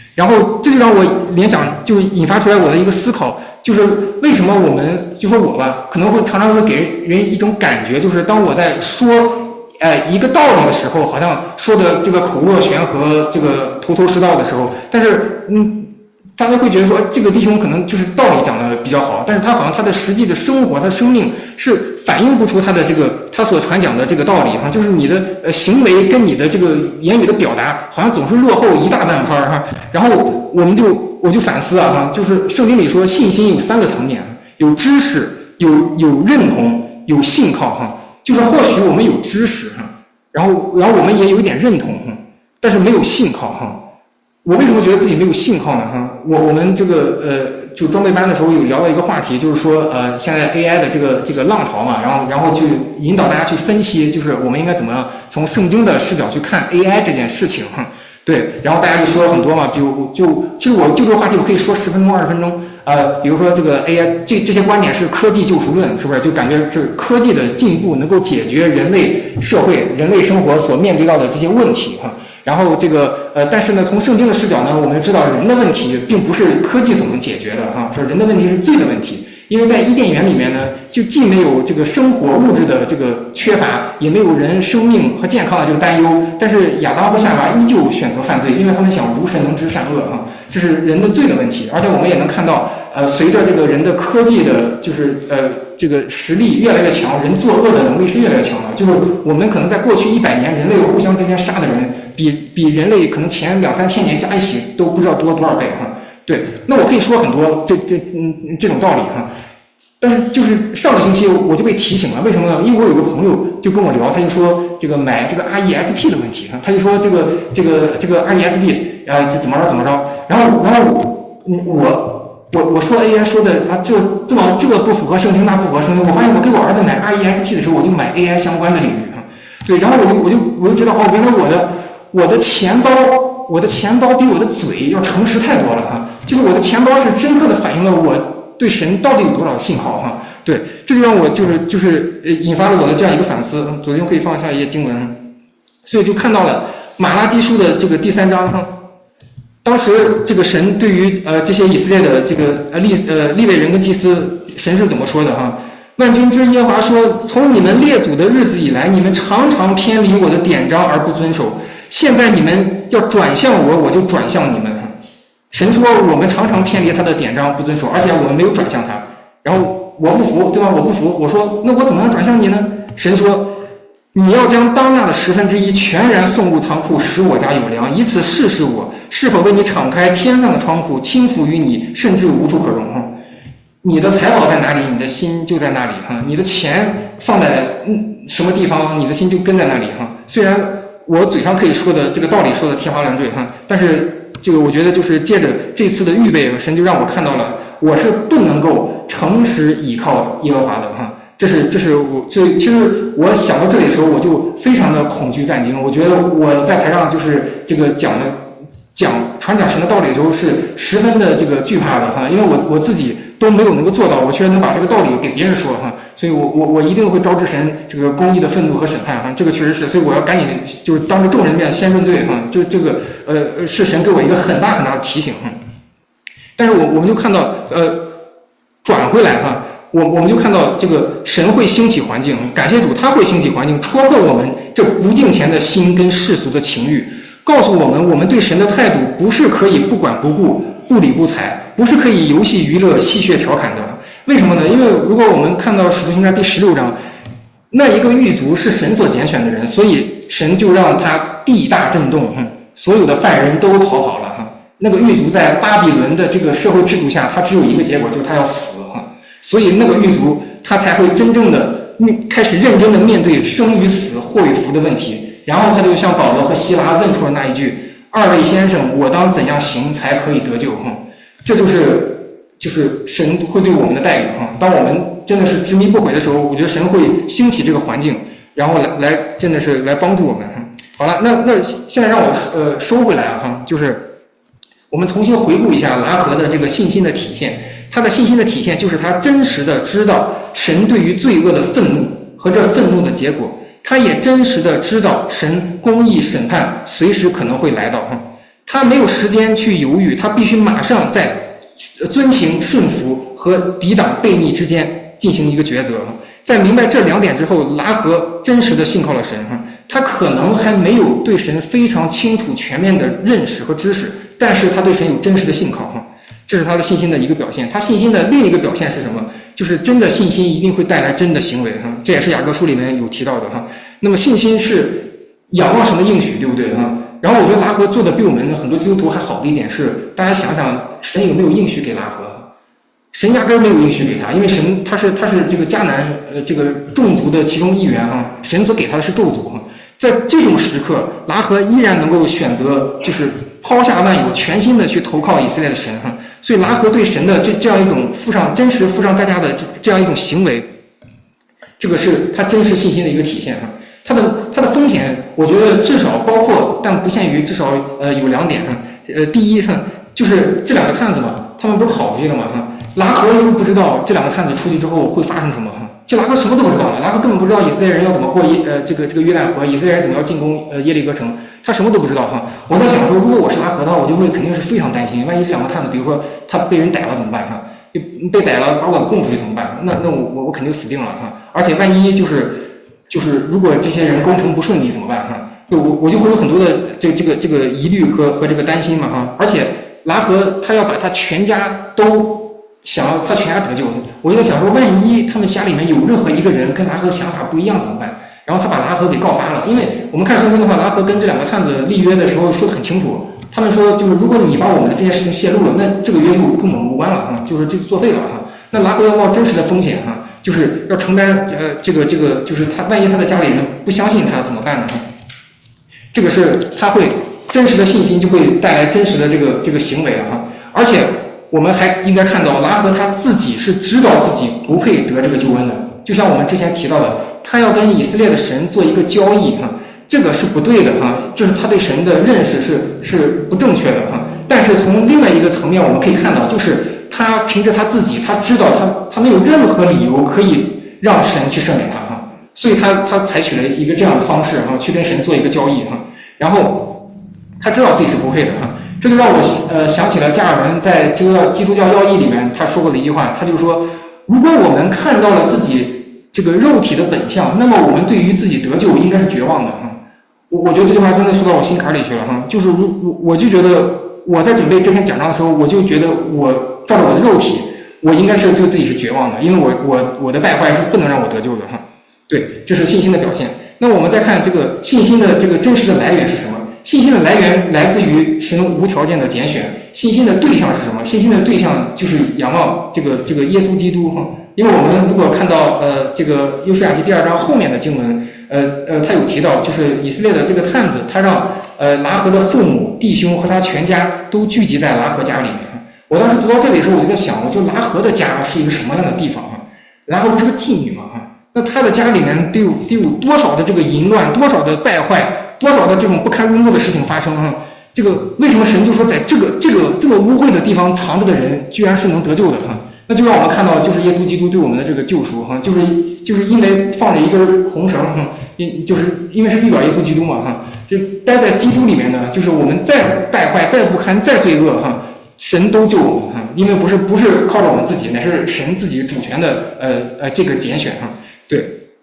B: 然后这就让我联想，就引发出来我的一个思考，就是为什么我们就说我吧，可能会常常会给人一种感觉，就是当我在说一个道理的时候，好像说的这个口若悬河，这个头头是道的时候，但是大家会觉得说这个弟兄可能就是道理讲的比较好，但是他好像他的实际的生活，他的生命是反映不出他的这个他所传讲的这个道理哈，就是你的行为跟你的这个言语的表达，好像总是落后一大半拍哈。然后我就反思啊哈，就是圣经里说信心有3个层面，有知识，有认同，有信靠哈。就是或许我们有知识哈，然后我们也有一点认同哈，但是没有信靠哈。我为什么觉得自己没有信靠呢？哈，我们这个就装备班的时候有聊到一个话题，就是说现在 AI 的这个浪潮嘛，然后去引导大家去分析，就是我们应该怎么样从圣经的视角去看 AI 这件事情哈。对，然后大家就说了很多嘛，比如其实我就这个话题我可以说10分钟20分钟，比如说这个 AI 这些观点是科技救赎论，是不是？就感觉是科技的进步能够解决人类社会、人类生活所面对到的这些问题哈。然后这个但是呢，从圣经的视角呢，我们知道人的问题并不是科技所能解决的哈，说人的问题是罪的问题。因为在伊甸园里面呢，就既没有这个生活物质的这个缺乏，也没有人生命和健康的这个担忧，但是亚当和夏娃依旧选择犯罪，因为他们想如神能知善恶啊，这是人的罪的问题。而且我们也能看到，随着这个人的科技的，就是这个实力越来越强，人作恶的能力是越来越强的。就是我们可能在过去100年，人类互相之间杀的人，比人类可能前2-3千年加一起都不知道多少倍哈。对，那我可以说很多这种道理哈，但是就是上个星期我就被提醒了，为什么呢？因为我有个朋友就跟我聊，他就说这个买这个 RESP 的问题，他就说这个 RESP 怎么着，然后我说 AI 说的这个不符合圣经，那不符合圣经，我发现我给我儿子买 RESP 的时候，我就买 AI 相关的领域哈，对，然后我就知道哦，原来我的钱包比我的嘴要诚实太多了哈，就是我的钱包是深刻的反映了我对神到底有多少信号哈。对，这就让我就是引发了我的这样一个反思。左边可以放下一页经文，所以就看到了马拉基书的这个第3章哈。当时这个神对于这些以色列的这个利未人跟祭司，神是怎么说的哈？万军之耶和华说：从你们列祖的日子以来，你们常常偏离我的典章而不遵守。现在你们要转向我，我就转向你们。神说我们常常偏离他的典章不遵守，而且我们没有转向他。然后我不服，对吧？我不服。我说那我怎么样转向你呢？神说你要将当纳的1/10全然送入仓库，使我家有粮，以此试试我是否为你敞开天上的窗户，倾覆于你，甚至无处可容。你的财宝在哪里，你的心就在那里哈。你的钱放在什么地方，你的心就跟在那里哈。虽然我嘴上可以说的这个道理说的天花乱坠哈，但是这个我觉得就是借着这次的预备，神就让我看到了我是不能够诚实倚靠耶和华的哈。这是我其实我想到这里的时候，我就非常的恐惧战惊。我觉得我在台上就是这个传讲神的道理的时候是十分的这个惧怕的哈，因为我自己都没有能够做到，我却能把这个道理给别人说哈，所以我一定会招致神这个公义的愤怒和审判哈，这个确实是，所以我要赶紧就是当着众人面先认罪哈，这个是神给我一个很大的提醒哈。但是我们就看到转回来哈，我们就看到这个神会兴起环境，感谢主他会兴起环境，戳破我们这不敬虔的心跟世俗的情欲，告诉我们对神的态度不是可以不管不顾、不理不睬，不是可以游戏娱乐、戏谑调侃的。为什么呢？因为如果我们看到《使徒行传》第16章，那一个狱卒是神所拣选的人，所以神就让他地大震动，所有的犯人都逃跑了哈。那个狱卒在巴比伦的这个社会制度下，他只有一个结果，就是他要死哈。所以那个狱卒他才会真正的开始认真的面对生与死、祸与福的问题。然后他就向保罗和希拉问出了那一句：“二位先生，我当怎样行才可以得救？”这就是神会对我们的带领哈。当我们真的是执迷不悔的时候，我觉得神会兴起这个环境，然后来真的是来帮助我们。好了，那现在让我收回来啊哈，就是我们重新回顾一下拉合的这个信心的体现。他的信心的体现就是他真实的知道神对于罪恶的愤怒和这愤怒的结果。他也真实的知道神公义审判随时可能会来到他没有时间去犹豫，他必须马上在遵行顺服和抵挡悖逆之间进行一个抉择。在明白这2点之后，拉合真实的信靠了神。他可能还没有对神非常清楚全面的认识和知识，但是他对神有真实的信靠。这是他的信心的一个表现。他信心的另一个表现是什么？就是真的信心一定会带来真的行为。这也是雅各书里面有提到的。那么信心是仰望神的应许，对不对？然后我觉得拉合做的比我们很多基督徒还好的一点是，大家想想神有没有应许给拉合？神压根儿没有应许给他，因为神他是这个迦南这个众族的其中一员。神所给他的是咒诅。在这种时刻，拉合依然能够选择就是抛下万有，全心的去投靠以色列的神。所以拉合对神的这样一种真实付上代价的这样一种行为，这个是他真实信心的一个体现。他的风险，我觉得至少包括但不限于至少有2点。第一就是这2个探子嘛，他们不是跑出去了嘛？拉合又不知道这2个探子出去之后会发生什么。就拉合什么都不知道了，拉合根本不知道以色列人要怎么过这个约旦河，以色列人怎么要进攻耶利哥城，他什么都不知道。我在想说，如果我是拉合的话，我就会肯定是非常担心，万一这2个探子，比如说他被人逮了怎么办？被逮了把我供出去怎么办？那我肯定死定了。而且万一就是如果这些人攻城不顺利怎么办？我就会有很多的这个疑虑和这个担心嘛。而且拉合他要把他全家都想要他全家得救，我就在想说，万一他们家里面有任何一个人跟拉合的想法不一样怎么办？然后他把拉合给告发了，因为我们看圣经的话，拉合跟这2个探子立约的时候说得很清楚，他们说就是如果你把我们的这件事情泄露了，那这个约就跟我们无关了，就是这作废了。那拉合要冒真实的风险，就是要承担这个就是他万一他的家里人不相信他怎么办呢？这个是他会真实的信心就会带来真实的这个行为了。而且我们还应该看到拉合他自己是知道自己不配得这个救恩的，就像我们之前提到的，他要跟以色列的神做一个交易。这个是不对的。就是他对神的认识是不正确的。但是从另外一个层面我们可以看到，就是他凭着他自己，他知道他没有任何理由可以让神去赦免他。所以他采取了一个这样的方式去跟神做一个交易。然后他知道自己是不配的。这就让我想起了加尔文在基督教要义里面他说过的一句话，他就说，如果我们看到了自己这个肉体的本相，那么我们对于自己得救应该是绝望的。我觉得这句话真的说到我心坎里去了。就是我就觉得我在准备这篇讲章的时候，我就觉得我照着我的肉体，我应该是对自己是绝望的，因为我的败坏是不能让我得救的。对，这是信心的表现。那我们再看这个信心的这个真实的来源是什么？信心的来源来自于神无条件的拣选。信心的对象是什么？信心的对象就是仰望这个耶稣基督。因为我们如果看到这个约书亚记第2章后面的经文，他有提到，就是以色列的这个探子，他让拉合的父母、弟兄和他全家都聚集在拉合家里面。我当时读到这里的时候，我就在想，我就拉合的家是一个什么样的地方？拉合不是个妓女吗？那他的家里面得有多少的这个淫乱，多少的败坏，多少的这种不堪入目的事情发生？这个为什么神就说在这么污秽的地方藏着的人居然是能得救的？那就让我们看到，就是耶稣基督对我们的这个救赎，就是因为放着一根红绳，就是因为是预表耶稣基督嘛，就待在基督里面的，就是我们再败坏、再不堪、再罪恶，神都救我们，因为不是靠着我们自己，乃是神自己主权的这个拣选。对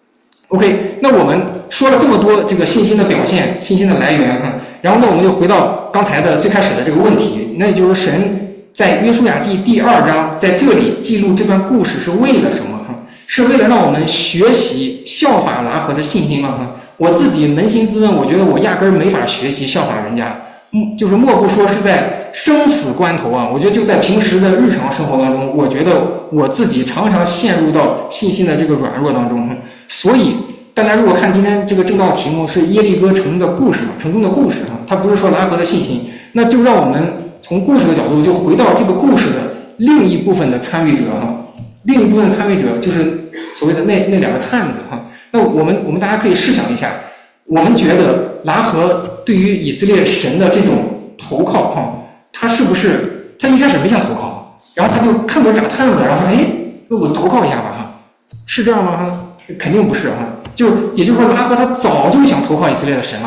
B: ，OK， 那我们说了这么多这个信心的表现、信心的来源，然后呢，我们就回到刚才的最开始的这个问题，那也就是神在约书亚记第2章在这里记录这段故事是为了什么？是为了让我们学习效法拉合的信心吗？我自己扪心自问，我觉得我压根儿没法学习效法人家，就是莫不说是在生死关头啊！我觉得就在平时的日常生活当中，我觉得我自己常常陷入到信心的这个软弱当中。所以大家如果看今天这个正道题目是耶利哥城的故事，城中的故事，它不是说拉合的信心，那就让我们从故事的角度就回到这个故事的另一部分的参与者，另一部分参与者就是所谓的那2个探子。那我们大家可以试想一下，我们觉得拉合对于以色列神的这种投靠，他是不是他一开始没想投靠，然后他就看到2个探子，然后说，那我投靠一下吧，是这样吗？肯定不是。也就是说拉合他早就想投靠以色列的神了。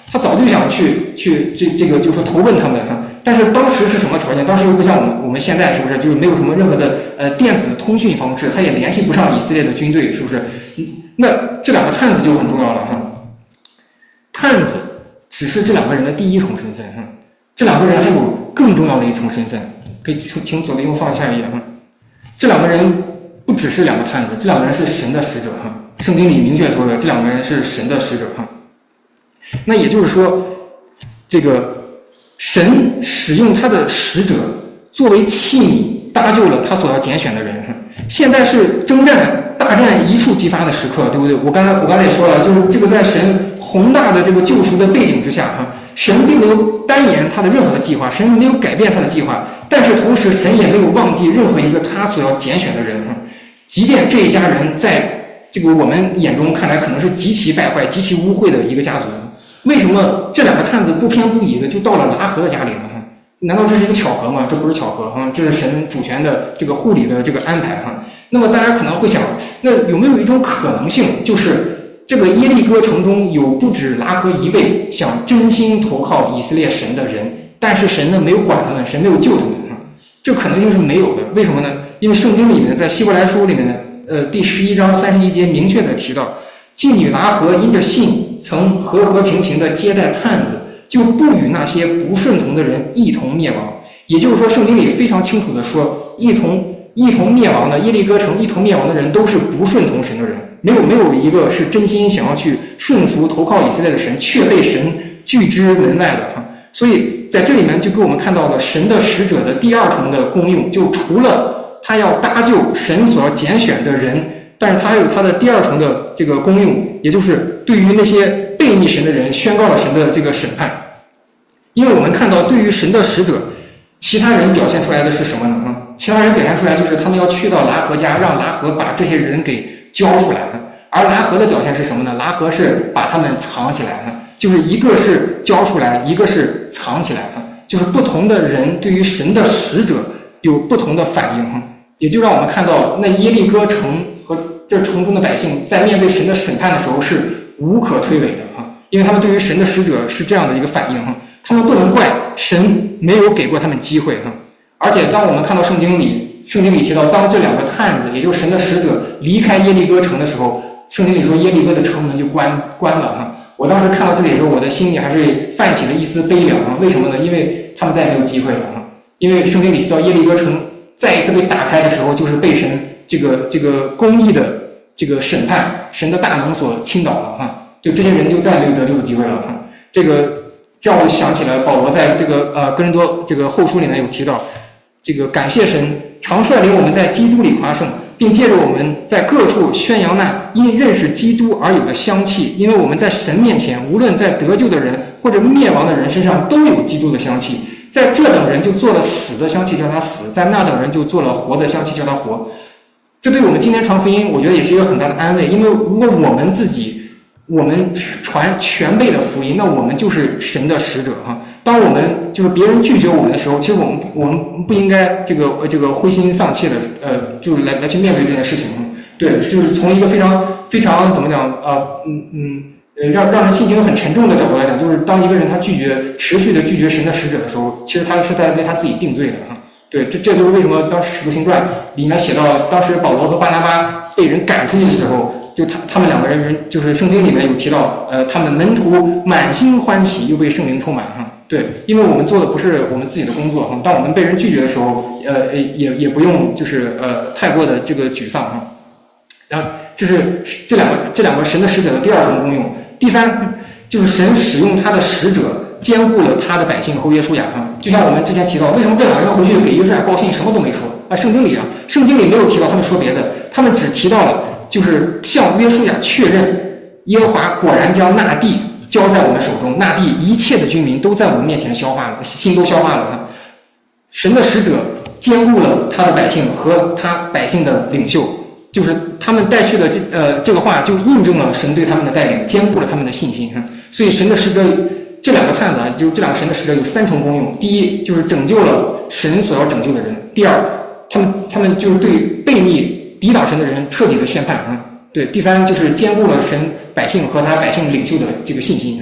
B: 他早就想去这个就是说投奔他们哈。但是当时是什么条件？当时又不像我们现在是不是就是没有什么任何的电子通讯方式，他也联系不上以色列的军队，是不是？那这两个探子就很重要了哈。探子只是这两个人的第一重身份哈，这两个人还有更重要的一层身份，可以请左弟兄放下一页哈。这两个人不只是两个探子，这两个人是神的使者哈。圣经里明确说的，这两个人是神的使者哈。那也就是说，这个神使用他的使者作为器皿，搭救了他所要拣选的人。现在是大战一触即发的时刻，对不对？我刚才也说了，就是这个在神宏大的这个救赎的背景之下神并没有单言他的任何的计划，神没有改变他的计划，但是同时神也没有忘记任何一个他所要拣选的人即便这一家人在这个我们眼中看来可能是极其败坏、极其污秽的一个家族，为什么这两个探子不偏不倚的就到了拉合的家里呢？难道这是一个巧合吗？这不是巧合这是神主权的这个护理的这个安排那么大家可能会想，那有没有一种可能性，就是这个耶利哥城中有不止拉合一位想真心投靠以色列神的人，但是神呢没有管他们，神没有救他们这可能性是没有的。为什么呢？因为圣经里面在希伯来书里面第11章31节明确的提到，妓女拉合因着信曾和和平平的接待探子，就不与那些不顺从的人一同灭亡。也就是说，圣经里非常清楚的说，一同灭亡的耶利哥城一同灭亡的人都是不顺从神的人，没有一个是真心想要去顺服投靠以色列的神，却被神拒之门外的所以在这里面就给我们看到了神的使者的第二重的功用，就除了他要搭救神所要拣选的人，但是他还有他的第二重的这个功用，也就是对于那些悖逆神的人宣告了神的这个审判。因为我们看到对于神的使者，其他人表现出来的是什么呢？其他人表现出来就是他们要去到拉合家，让拉合把这些人给交出来而拉合的表现是什么呢？拉合是把他们藏起来就是一个是交出来，一个是藏起来就是不同的人对于神的使者有不同的反应也就让我们看到那耶利哥城和这城中的百姓在面对神的审判的时候是无可推诿的因为他们对于神的使者是这样的一个反应他们不能怪神没有给过他们机会而且当我们看到圣经里提到，当这两个探子也就是神的使者离开耶利哥城的时候，圣经里说耶利哥的城门就关了我当时看到这里的时候，我的心里还是泛起了一丝悲凉为什么呢？因为他们再也没有机会了因为圣经里提到耶利哥城再一次被打开的时候，就是被神这个公义的这个审判，神的大能所倾倒了就这些人就再也没有得救的机会了这个让我想起了保罗在这个哥林多这个后书里面有提到，这个感谢神常率领我们在基督里夸胜，并借着我们在各处宣扬那因认识基督而有的香气，因为我们在神面前无论在得救的人或者灭亡的人身上都有基督的香气，在这等人就做了死的香气叫他死，在那等人就做了活的香气叫他活。这对我们今天传福音我觉得也是一个很大的安慰，因为如果我们传全备的福音，那我们就是神的使者当我们就是别人拒绝我们的时候，其实我们不应该这个灰心丧气的就是来去面对这件事情对，就是从一个非常非常怎么讲让人心情很沉重的角度来讲，就是当一个人他持续的拒绝神的使者的时候，其实他是在为他自己定罪的对，这就是为什么当时使徒行传里面写到，当时保罗和巴拿巴被人赶出去的时候，就他们两个人就是圣经里面有提到他们门徒满心欢喜，又被圣灵充满对，因为我们做的不是我们自己的工作当我们被人拒绝的时候也不用就是太过的这个沮丧然后这是这两个神的使者的第二重功用。第三就是神使用他的使者兼顾了他的百姓和约书亚就像我们之前提到，为什么这两个人回去给约书亚报信什么都没说圣经里没有提到他们说别的，他们只提到了就是向约书亚确认耶和华果然将那地交在我们手中，那地一切的居民都在我们面前消化了，心都消化了神的使者兼顾了他的百姓和他百姓的领袖，就是他们带去的这个话就印证了神对他们的带领，兼顾了他们的信心所以神的使者这两个探子就是这两个神的使者有三重功用。第一就是拯救了神所要拯救的人，第二他们就是对悖逆抵挡神的人彻底的宣判对，第三就是兼顾了神百姓和他百姓领袖的这个信心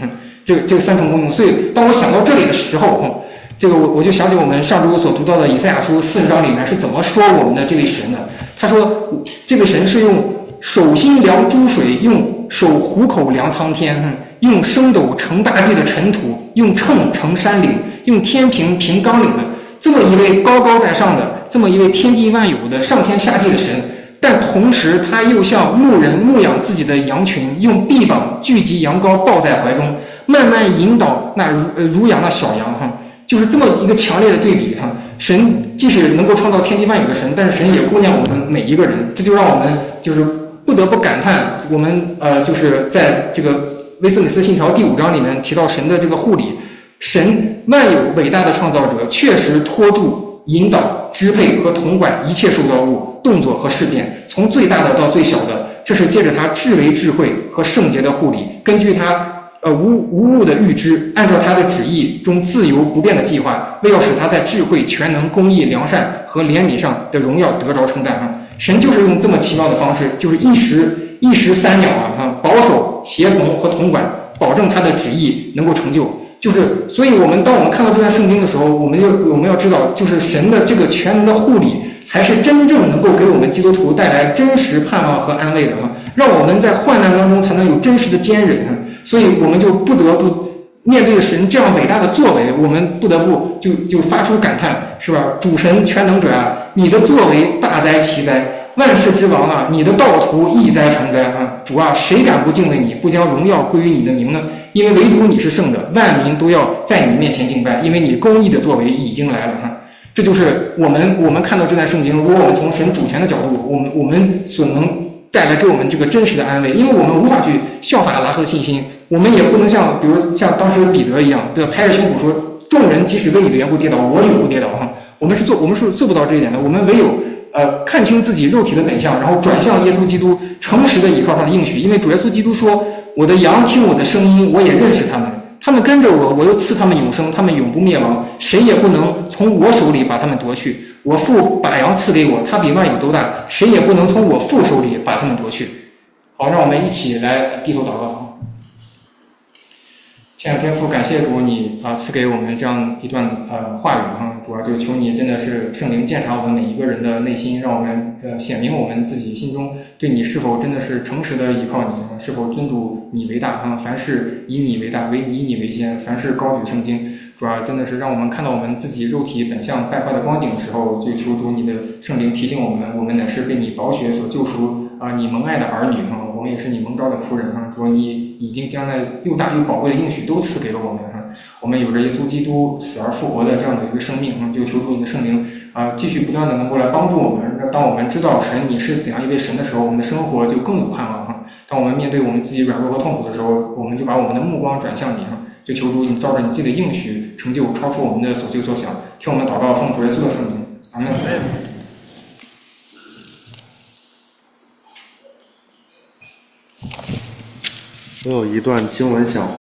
B: 这个三重功用。所以当我想到这里的时候，这个我就想起我们上周所读到的以赛亚书40章里面是怎么说我们的这位神的。他说这位神是用手心量诸水，用手虎口量苍天，用升斗盛大地的尘土，用秤盛山岭，用天平平纲领的这么一位高高在上的，这么一位天地万有的上天下地的神。但同时他又像牧人牧养自己的羊群，用臂膀聚集羊羔抱在怀中，慢慢引导那乳养那小羊，就是这么一个强烈的对比。神既是能够创造天地万有的神，但是神也顾念我们每一个人，这就让我们就是不得不感叹，我们就是在这个威斯敏斯信条第5章里面提到神的这个护理，神万有伟大的创造者确实托住、引导、支配和统管一切受造物动作和事件，从最大的到最小的，这是借着他至为智慧和圣洁的护理，根据他无误的预知，按照他的旨意中自由不变的计划，为要使他在智慧、全能、公义、良善和怜悯上的荣耀得着称赞。神就是用这么奇妙的方式，就是一石三鸟保守、协同和统管，保证他的旨意能够成就。所以当我们看到这段圣经的时候，我们要知道，就是神的这个全能的护理，才是真正能够给我们基督徒带来真实盼望和安慰的，让我们在患难当中才能有真实的坚忍。所以我们就不得不面对神这样伟大的作为，我们不得不就发出感叹，是吧？主神全能者啊，你的作为大哉奇哉，万世之王啊，你的道途易哉成哉啊！主啊，谁敢不敬畏你，不将荣耀归于你的名呢？因为唯独你是圣的，万民都要在你面前敬拜，因为你公义的作为已经来了。这就是我们看到这段圣经，如果我们从神主权的角度，我们所能带来给我们这个真实的安慰，因为我们无法去效法拉合的信心，我们也不能比如像当时彼得一样，对吧？拍着胸脯说，众人即使为你的缘故跌倒，我永不跌倒。我们是做不到这一点的，我们唯有看清自己肉体的本相，然后转向耶稣基督，诚实的依靠他的应许。因为主耶稣基督说，我的羊听我的声音，我也认识他们，他们跟着我，我又赐他们永生，他们永不灭亡，谁也不能从我手里把他们夺去。我父把羊赐给我，他比万有都大，谁也不能从我父手里把他们夺去。好，让我们一起来低头祷告。亲爱的天父，感谢主你赐给我们这样一段话语主要就求你真的是圣灵鉴察我们每一个人的内心，让我们显明我们自己心中对你是否真的是诚实的依靠你，是否尊主你为大凡事以你为大，以你为先，凡事高举圣经。主要真的是让我们看到我们自己肉体本相败坏的光景的时候，就求主你的圣灵提醒我们，我们乃是被你宝血所救赎你蒙爱的儿女我们也是你蒙召的仆人主，你已经将那又大又宝贵的应许都赐给了我们我们有着耶稣基督死而复活的这样的一个生命就求主你的圣灵继续不断的能够来帮助我们。当我们知道神你是怎样一位神的时候，我们的生活就更有盼望当我们面对我们自己软弱和痛苦的时候，我们就把我们的目光转向你就求主你照着你自己的应许成就超出我们的所求所想。听我们祷告，奉主耶稣的圣名，阿们。
C: 我有一段经文想